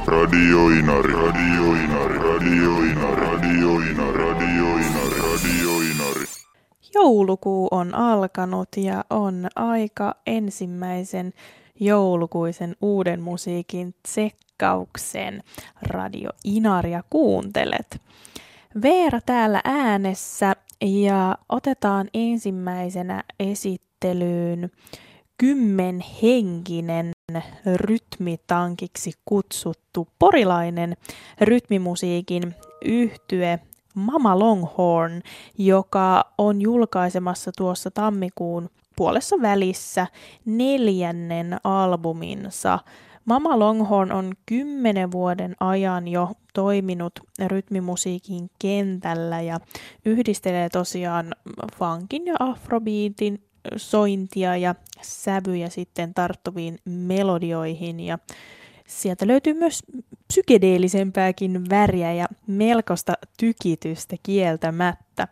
Radio Inari, Radio Inari, Radio Inari, Radio Inari, Radio Inari, Radio Inari. Joulukuu on alkanut ja on aika ensimmäisen joulukuisen uuden musiikin tsekkauksen. Radio Inaria kuuntelet. Veera täällä äänessä ja otetaan ensimmäisenä esittelyyn 10-henkinen rytmitankiksi kutsuttu porilainen rytmimusiikin yhtye Mama Longhorn, joka on julkaisemassa tuossa tammikuun puolessa välissä 4. albuminsa. Mama Longhorn on 10 vuoden ajan jo toiminut rytmimusiikin kentällä ja yhdistelee tosiaan funkin ja afrobeatin sointia ja sävyjä sitten tarttuviin melodioihin ja sieltä löytyy myös psykedeellisempääkin väriä ja melkoista tykitystä kieltämättä.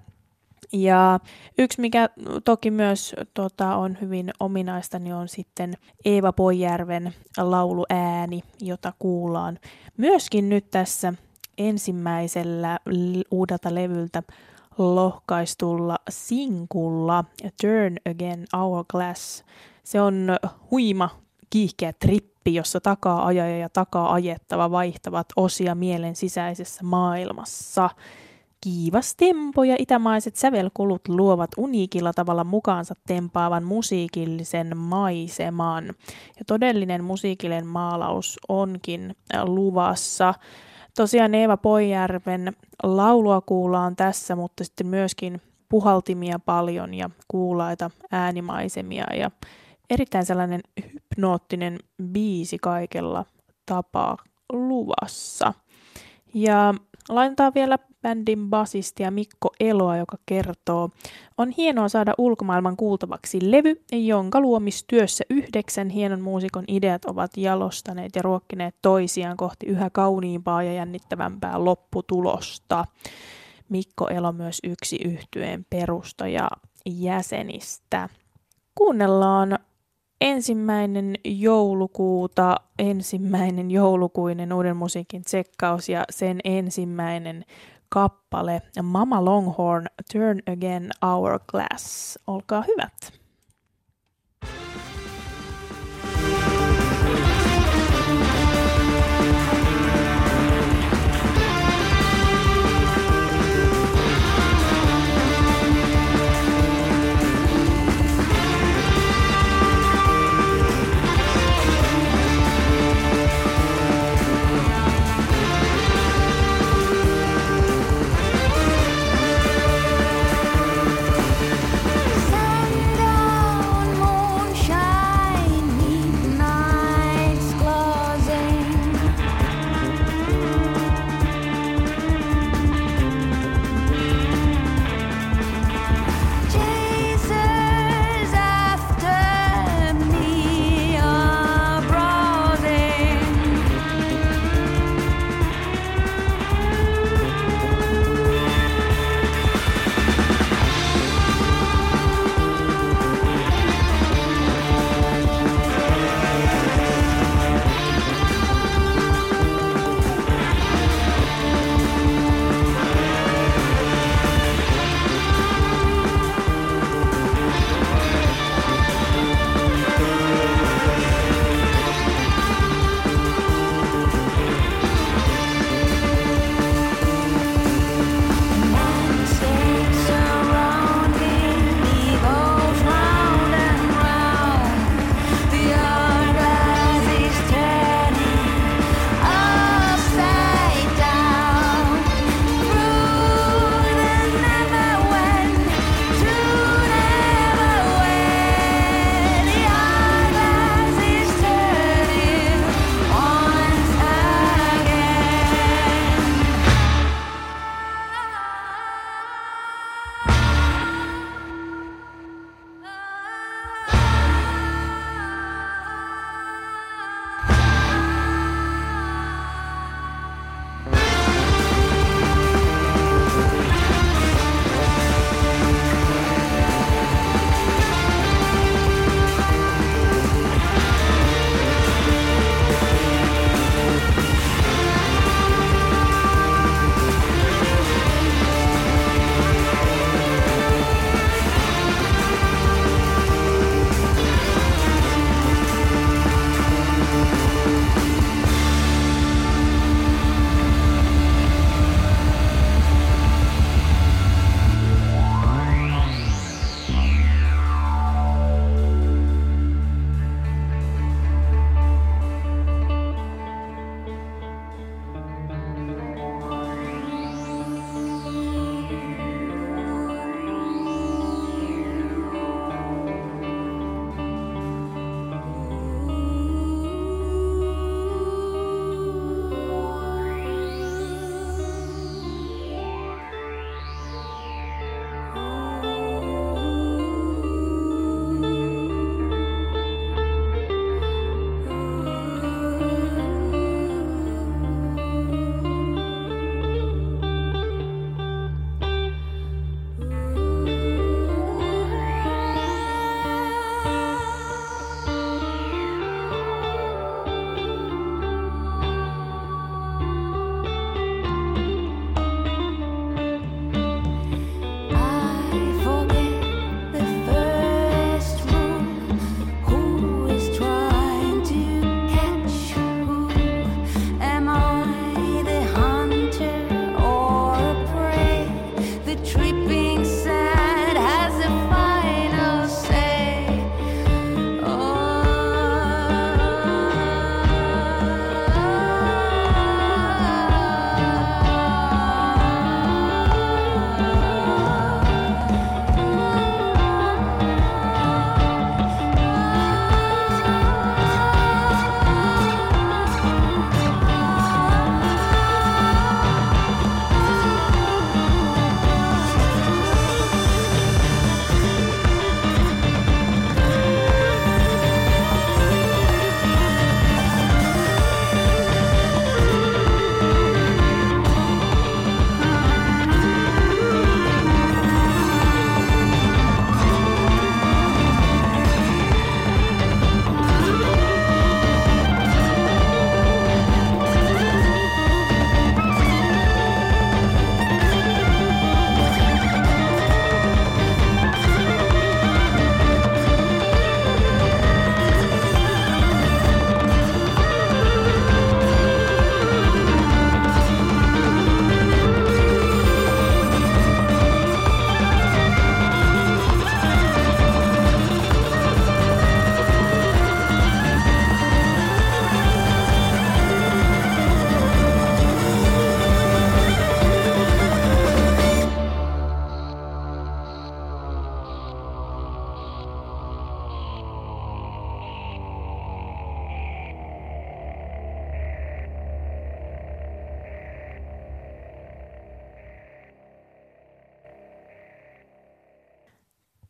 Ja yksi, mikä toki myös on hyvin ominaista, niin on sitten Eeva Poijärven lauluääni, jota kuullaan myöskin nyt tässä ensimmäisellä uudelta levyltä lohkaistulla sinkulla Turn Again Hourglass. Se on huima, kiihkeä trippi, jossa takaa-ajaja ja takaa-ajettava vaihtavat osia mielen sisäisessä maailmassa. Kiivas tempo ja itämaiset sävelkulut luovat uniikilla tavalla mukaansa tempaavan musiikillisen maiseman. Ja todellinen musiikillinen maalaus onkin luvassa. Tosiaan Eeva Poijärven laulua kuullaan tässä, mutta sitten myöskin puhaltimia paljon ja kuulaita äänimaisemia ja erittäin sellainen hypnoottinen biisi kaikella tapaa luvassa. Ja laitetaan vielä bändin basistia Mikko Eloa, joka kertoo: on hienoa saada ulkomaailman kuultavaksi levy, jonka luomistyössä 9 hienon muusikon ideat ovat jalostaneet ja ruokkineet toisiaan kohti yhä kauniimpaa ja jännittävämpää lopputulosta. Mikko Elo myös yksi yhtyeen perustaja jäsenistä. Kuunnellaan 1. joulukuuta ensimmäinen joulukuinen uuden musiikin tsekkaus ja sen ensimmäinen kappale Mama Longhorn Turn Again Hourglass. Olkaa hyvät. Send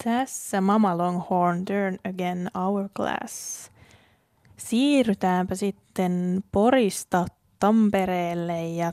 tässä Mama Longhorn, Turn Again Hourglass. Siirrytäänpä sitten Porista Tampereelle ja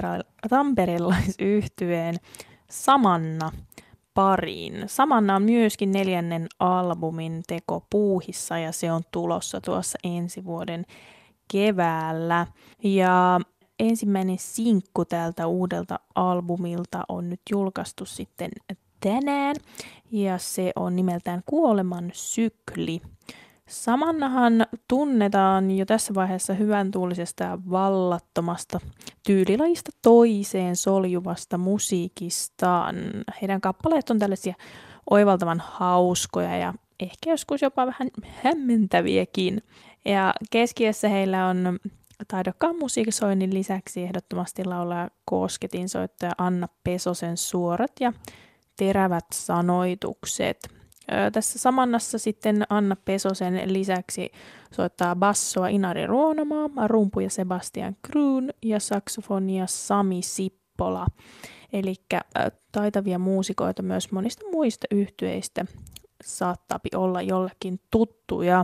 tamperelaisyhtyeen Samanna pariin. Samanna on myöskin 4. albumin teko puuhissa ja se on tulossa tuossa ensi vuoden keväällä. Ja ensimmäinen sinkku tältä uudelta albumilta on nyt julkaistu sitten tänään ja se on nimeltään Kuoleman sykli. Samannahan tunnetaan jo tässä vaiheessa hyvän tuulisesta ja vallattomasta tyylilajista toiseen soljuvasta musiikistaan. Heidän kappaleet on tällaisia oivaltavan hauskoja ja ehkä joskus jopa vähän hämmentäviäkin. Ja keskiössä heillä on taidokkaan musiikisoinnin lisäksi ehdottomasti laulaja kosketinsoittaja Anna Pesosen suorat ja terävät sanoitukset. Tässä Samannassa sitten Anna Pesosen lisäksi soittaa bassoa Inari Ruonamaa, rumpuja Sebastian Kruun ja saksofonia Sami Sippola. Eli taitavia muusikoita myös monista muista yhtyeistä saattaa olla jollekin tuttuja.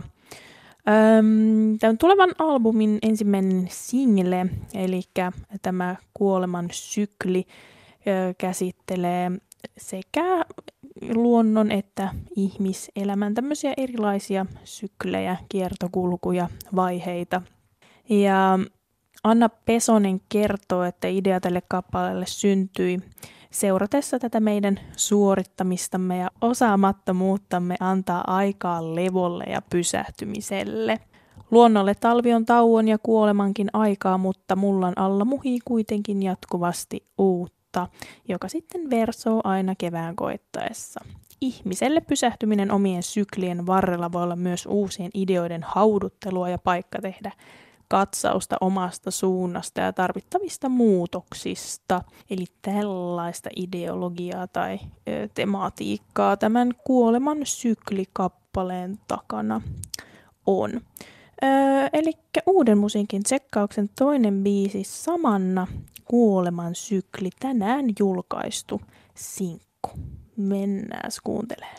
Tämän tulevan albumin ensimmäinen single, eli tämä Kuoleman sykli, käsittelee sekä luonnon että ihmiselämän tämmöisiä erilaisia syklejä, kiertokulkuja, vaiheita. Ja Anna Pesonen kertoo, että idea tälle kappaleelle syntyi seuratessa tätä meidän suorittamistamme ja osaamattomuuttamme antaa aikaa levolle ja pysähtymiselle. Luonnolle talvi on tauon ja kuolemankin aikaa, mutta mullan alla muhii kuitenkin jatkuvasti uutta, joka sitten versoo aina kevään koittaessa. Ihmiselle pysähtyminen omien syklien varrella voi olla myös uusien ideoiden hauduttelua ja paikka tehdä katsausta omasta suunnasta ja tarvittavista muutoksista. Eli tällaista ideologiaa tai tematiikkaa tämän Kuoleman syklikappaleen takana on. Eli uuden musiikin tsekkauksen toinen biisi Samanna, Kuoleman sykli, tänään julkaistu sinkku. Mennään kuuntelemaan.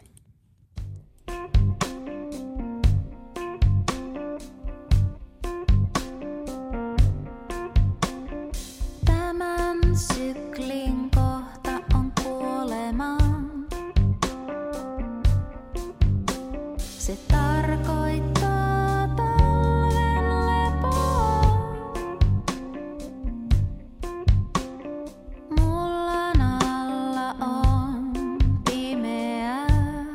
Tämän syklin kohta on kuolema. Se tarkoittaa talven lepoa. Mullan alla on pimeää.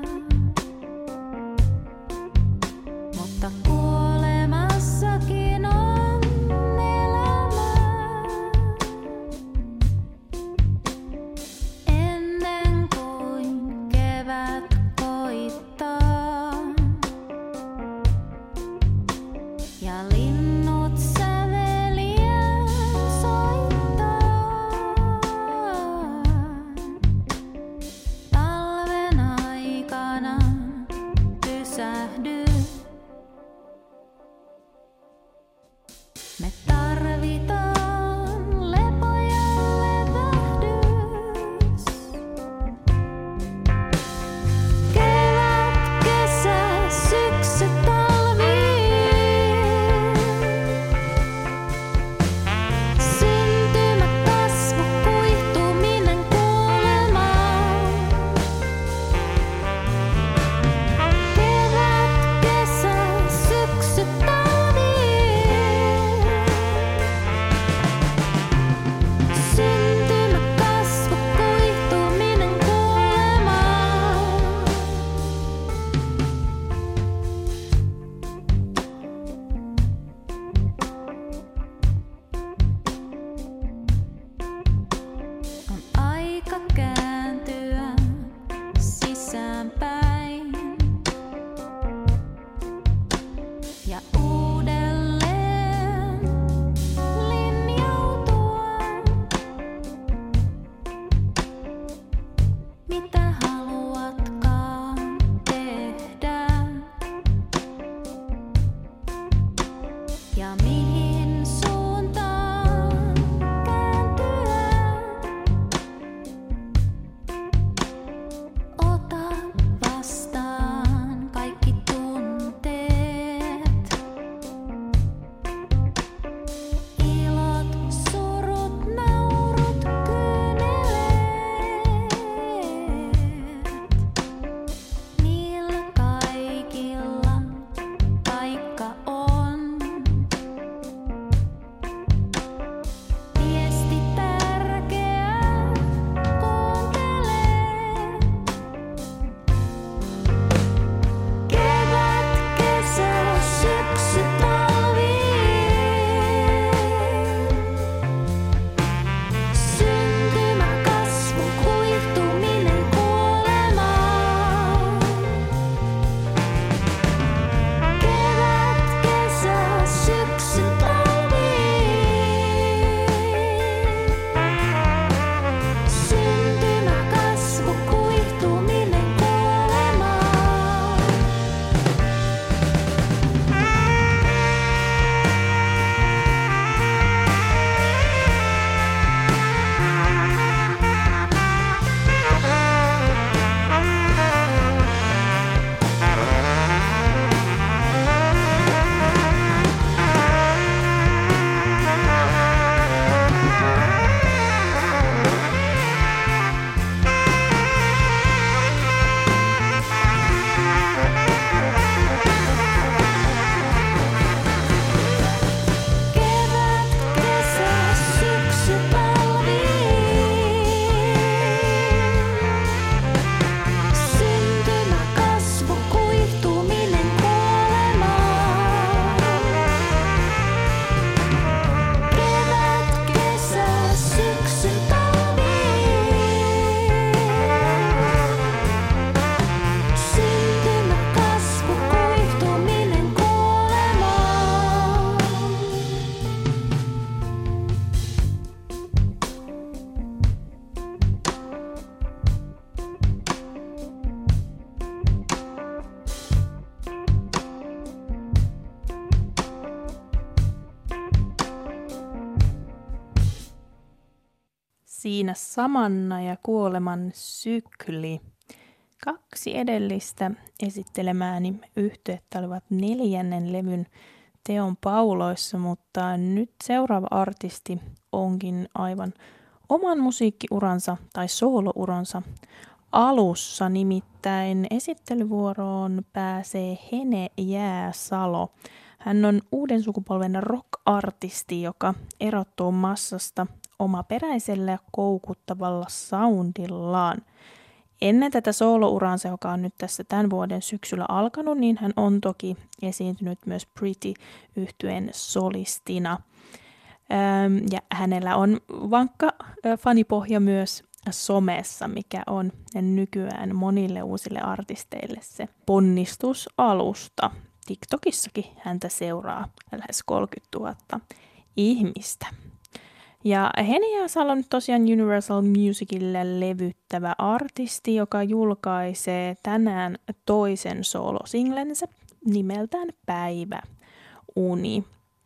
siinä Samanna ja kuoleman sykli. 2 edellistä esittelemääni yhtyettä olivat 4. levyn teon pauloissa, mutta nyt seuraava artisti onkin aivan oman musiikkiuransa tai soolouransa alussa, nimittäin esittelyvuoroon pääsee Hene Jääsalo. Hän on uuden sukupolven rock-artisti, joka erottuu massasta omaperäisellä ja koukuttavalla soundillaan. Ennen tätä soolouransa, joka on nyt tässä tämän vuoden syksyllä alkanut, niin hän on toki esiintynyt myös Pretty-yhtyeen solistina. Ja hänellä on vankka fanipohja myös somessa, mikä on nykyään monille uusille artisteille se ponnistusalusta. TikTokissakin häntä seuraa lähes 30 000 ihmistä. Ja Hene Jääsalo on tosiaan Universal Musicille levyttävä artisti, joka julkaisee tänään toisen soolosinglensä nimeltään Päiväuni.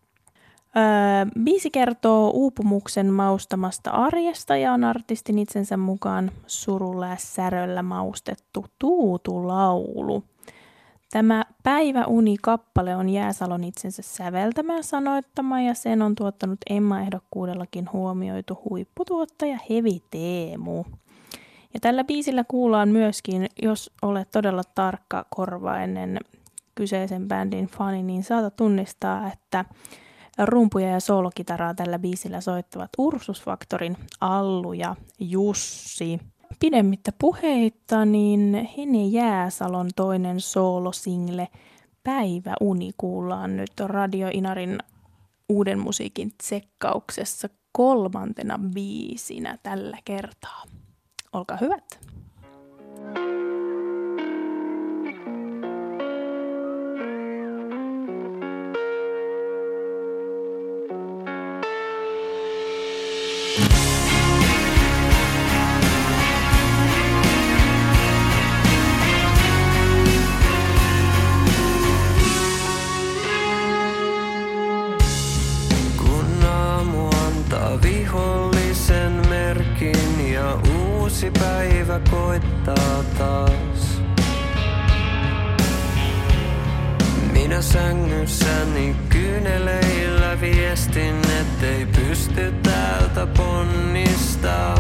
Biisi kertoo uupumuksen maustamasta arjesta ja on artistin itsensä mukaan surulla ja säröllä maustettu tuutulaulu. Tämä Päiväuni-kappale on Jääsalon itsensä säveltämä ja sanoittama ja sen on tuottanut Emma-ehdokkuudellakin huomioitu huipputuottaja Hevi Teemu. Ja tällä biisillä kuullaan myöskin, jos olet todella tarkka korvainen kyseisen bändin fani, niin saatat tunnistaa, että rumpuja ja soolokitaraa tällä biisillä soittavat Ursus Factorin Allu ja Jussi. Pidemmittä puheitta, niin Hene Jääsalon toinen soolosingle Päiväuni kuullaan nyt Radio Inarin uuden musiikin tsekkauksessa 3. biisinä tällä kertaa. Olkaa hyvät! Vihollisen merkin ja uusi päivä koittaa taas. Minä sängyssäni kyyneleillä viestin, ettei pysty täältä ponnistaa.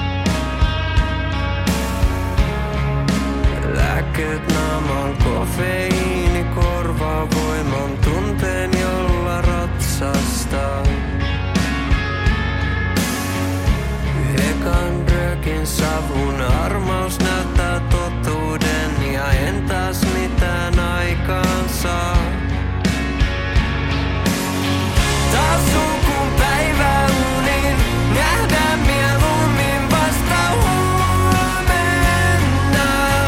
Lääkkeet naamaan, kofeiini korvaa voiman tunteen, jolla ratsastaa. Ekan röökin savun armaus näyttää totuuden ja en taas mitään aikaan saa. Taas kun päiväunin nähdään mieluummin vasta huomenna.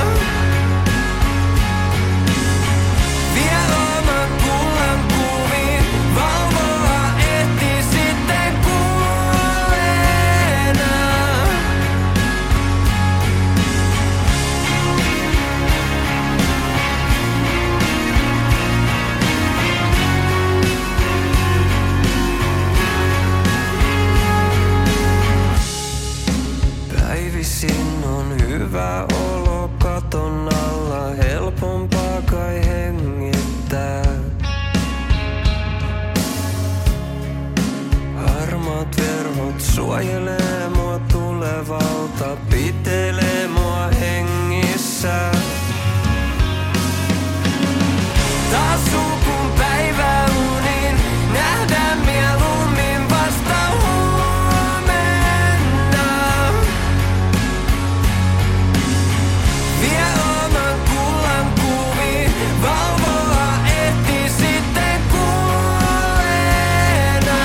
Vie oman kullan kuviin, valvoa ehti sitten kuolleena. Päivisin on hyvä olo katon alla, helpompaa kai hengittää. Harmaat verhot suojelee mua tulevalta, pitelee mua hengissä. Taas kun päiväunin nähdään mieluummin vasta huomenna. Vie oman kullan kuviin, valvoa ehti sitten kuolleena.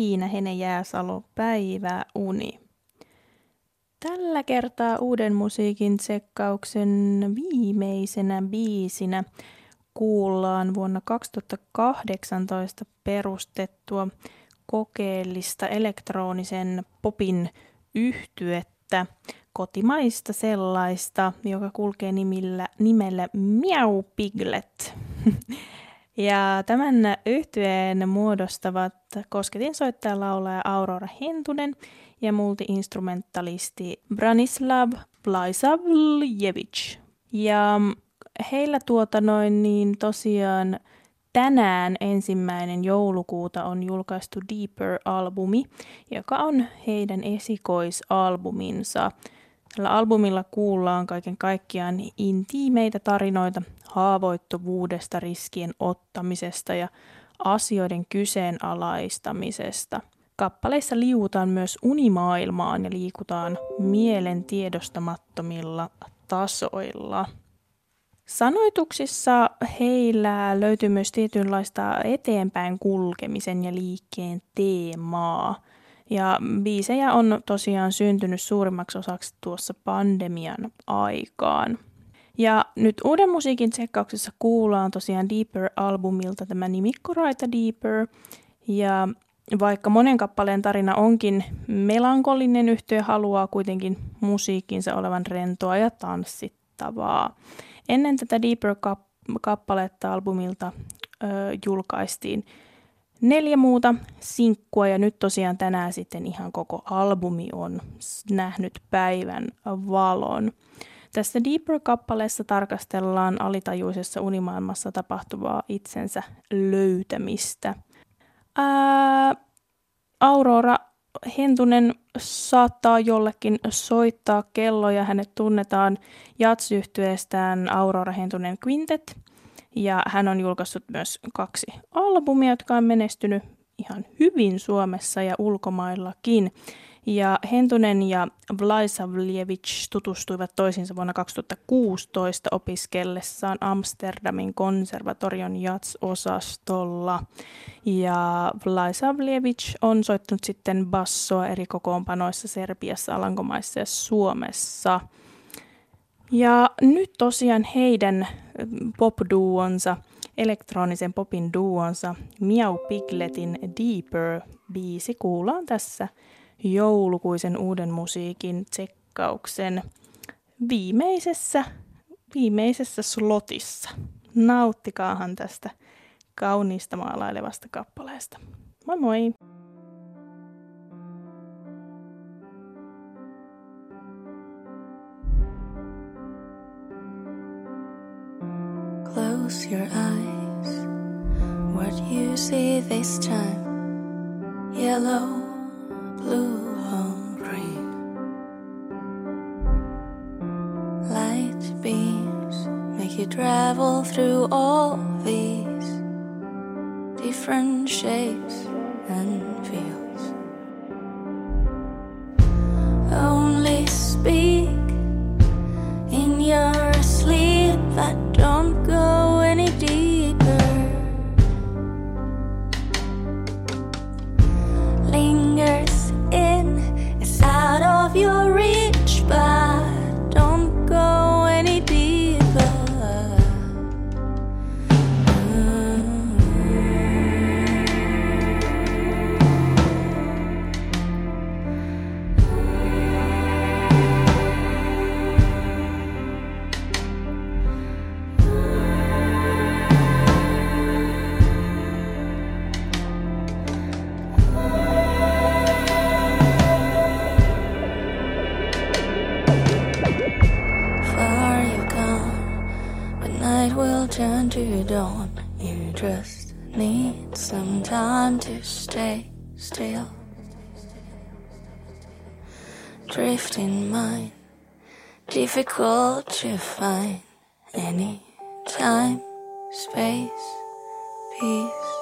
Tiina Hene Jääsalo, Päiväuni. Tällä kertaa Uuden musiikin tsekkauksen viimeisenä biisinä kuullaan vuonna 2018 perustettua kokeellista elektronisen popin yhtyettä, kotimaista sellaista, joka kulkee nimellä Miau Piglet. Ja tämän yhtyeen muodostavat kosketinsoittaja laulaja Aurora Hentunen ja multi-instrumentalisti Branislav Vlasavljevic. Ja heillä tosiaan tänään 1. joulukuuta on julkaistu Deeper-albumi, joka on heidän esikoisalbuminsa. Tällä albumilla kuullaan kaiken kaikkiaan intiimeitä tarinoita haavoittuvuudesta, riskien ottamisesta ja asioiden kyseenalaistamisesta. Kappaleissa liuutaan myös unimaailmaan ja liikutaan mielen tiedostamattomilla tasoilla. Sanoituksissa heillä löytyy myös tietynlaista eteenpäin kulkemisen ja liikkeen teemaa. Ja biisejä on tosiaan syntynyt suurimmaksi osaksi tuossa pandemian aikaan. Ja nyt Uuden musiikin tsekkauksessa kuullaan tosiaan Deeper-albumilta tämä nimikkoraita Deeper. Ja vaikka monen kappaleen tarina onkin melankolinen, yhtye haluaa kuitenkin musiikkinsa olevan rentoa ja tanssittavaa. Ennen tätä Deeper-kappaletta albumilta julkaistiin 4 muuta sinkkua ja nyt tosiaan tänään sitten ihan koko albumi on nähnyt päivän valon. Tässä Deeper-kappaleessa tarkastellaan alitajuisessa unimaailmassa tapahtuvaa itsensä löytämistä. Aurora Hentunen saattaa jollekin soittaa kelloja. Hänet tunnetaan jazz-yhtyeestään Aurora Hentunen Quintet. Ja hän on julkaissut myös 2 albumia, jotka on menestynyt ihan hyvin Suomessa ja ulkomaillakin. Ja Hentunen ja Vlasavljevic tutustuivat toisiinsa vuonna 2016 opiskellessaan Amsterdamin konservatorion jazz-osastolla. Ja Vlasavljevic on soittanut sitten bassoa eri kokoonpanoissa Serbiassa, Alankomaissa ja Suomessa. Ja nyt tosiaan heidän pop-duonsa, elektronisen popin duonsa Miau Pigletin Deeper-biisi kuullaan tässä joulukuisen Uuden musiikin tsekkauksen viimeisessä slotissa. Nauttikaahan tästä kauniista maalailevasta kappaleesta. Moi moi! Close your eyes. What you see this time? Yellow, blue, or green. Light beams make you travel through all these different shapes and feels. Only speak in your sleep, but don't go any deeper. Lingers in, it's out of your reach, but don't go any deeper. Turn to dawn. You just need some time to stay still. Drift in mind, difficult to find. Any time, space, peace.